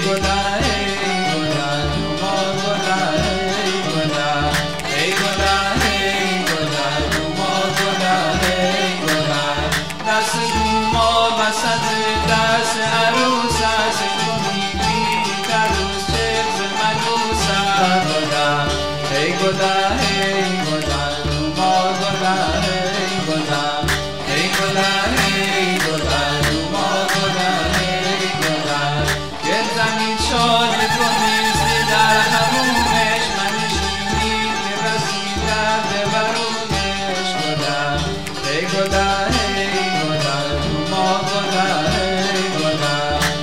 goda, duma goda, hey goda, duma goda, das duma vasat das arusa se koniki karus chef manusa goda, hey goda, duma goda, hey goda, duma goda, gezani chod konis dar hamumesh manishini rasida bevarumesh goda, hey goda, duma goda, hey goda,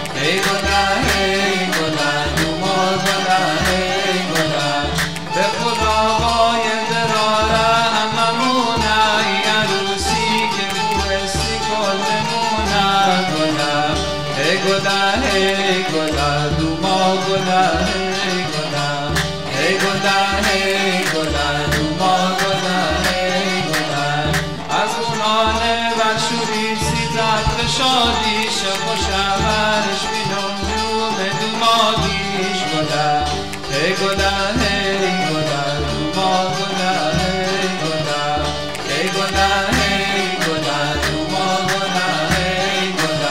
duma goda, hey goda, bechula yedrora hamamuna yarusi ke buesi kolmuna goda, hey goda, duma goda, hey goda, duma goda, hey goda, az munane vashuri sitat veshadi shkoshavarish binom jume dumadish goda, hey goda, duma goda, hey goda, duma goda, hey goda.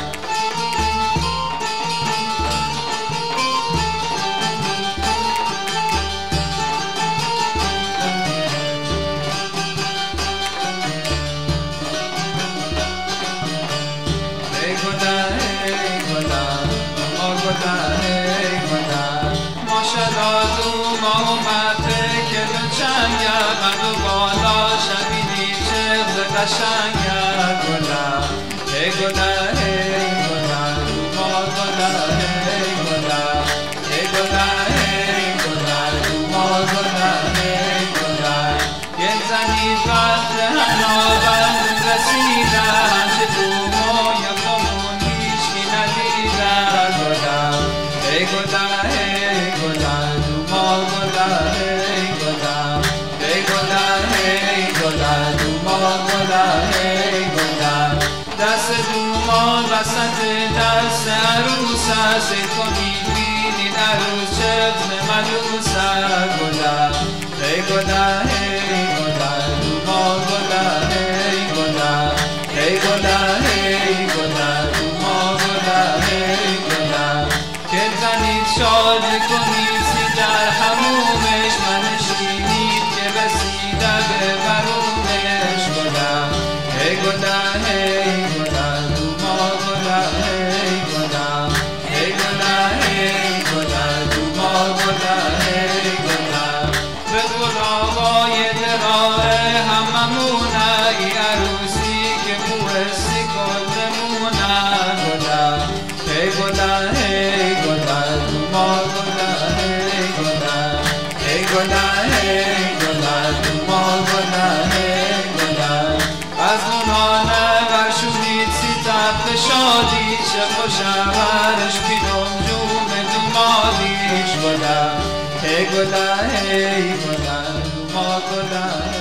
ماشالله اومده که چنگه منو بالا شبیدی چه قشنگه گلا، ای گلا، دما گلا، ای گلا، دما گلا، ای گلا، یه زنی وقت هنوز رسیده همچه دومای خمون هیچی ندیده گلا، ای گلا، دما گلا، ای گلا، دما گلا، ای گلا، دست دومان وسط دست عروسه se کنی بینی در روز چفت ملوسه گلا، ای گلا، دما گلا، ای گلا، دما گلا، ای گلا، که زنید شاد کنید در همومش منشینید که رسیده به برونش گلا، ای گلا، دما گلا، ای گلا، دما گلا، ای گلا، به گلابای دراره هممونه ای عروسی که بوستی کلمونه گلا، ای گلا، دما گلا، ای گلا، دما گلا، ای گلا، از اونانه ورشونید سیتت به شادی چه خوشورش بیدم جون دومادیش گلا، ای گلا، دما گلا.